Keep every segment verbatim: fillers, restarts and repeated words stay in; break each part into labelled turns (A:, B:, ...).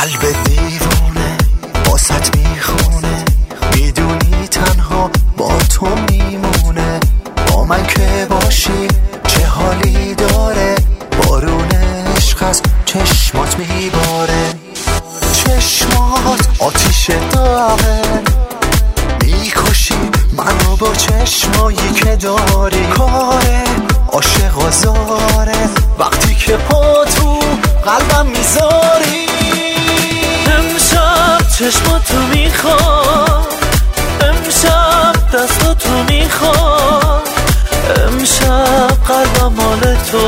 A: قلب دیوونه واسط میخونه، میدونی تنها با تو میمونه. با من که باشی چه حالی داره، بارون عشق از چشمات میباره. چشمات آتیش داغه، میکشی منو با چشمایی که داری. کاره عاشق آزاره وقتی که پا تو قلبم میذاری.
B: امشب چشماتو میخوام، امشب دستاتو میخوام، امشب قلبم مال تو،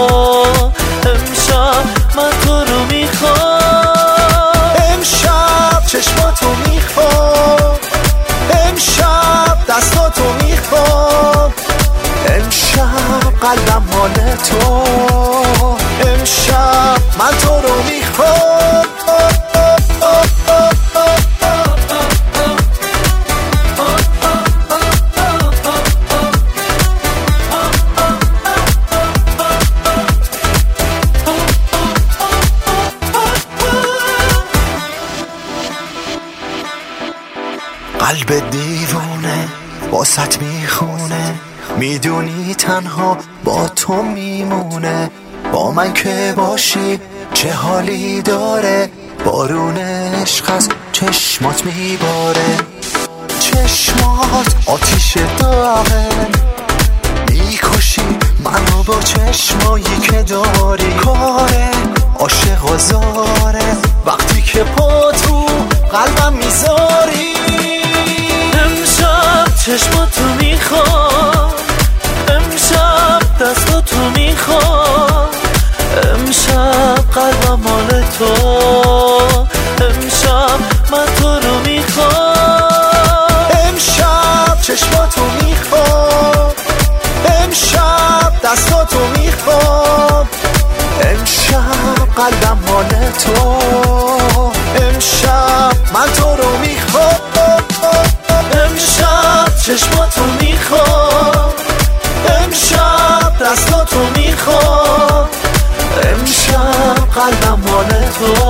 B: امشب من تو رو میخوام.
A: امشب چشماتو میخوام، امشب دستاتو میخوام، امشب قلبم مال تو، امشب من تو رو میخوام. قلب دیوونه واسط میخونه، میدونی تنها با تو میمونه. با من که باشی چه حالی داره، بارون عشق از چشمات میباره. چشمات آتیش داغه، میکشی منو با چشمایی که داری. کاره عاشق آزاره وقتی که پا تو قلبم میذاری.
B: امشب چشماتو میخوام، امشب دستاتو میخوام، امشب قلبم مال تو، امشب من تو رو میخوام.
A: امشب چشماتو میخوام، امشب دستاتو میخوام، امشب قلبم مال تو، امشب من تو رو میخوام.
B: امشب چشماتو میخوام، امشب دستاتو میخوام،
A: امشب قلبم مال تو،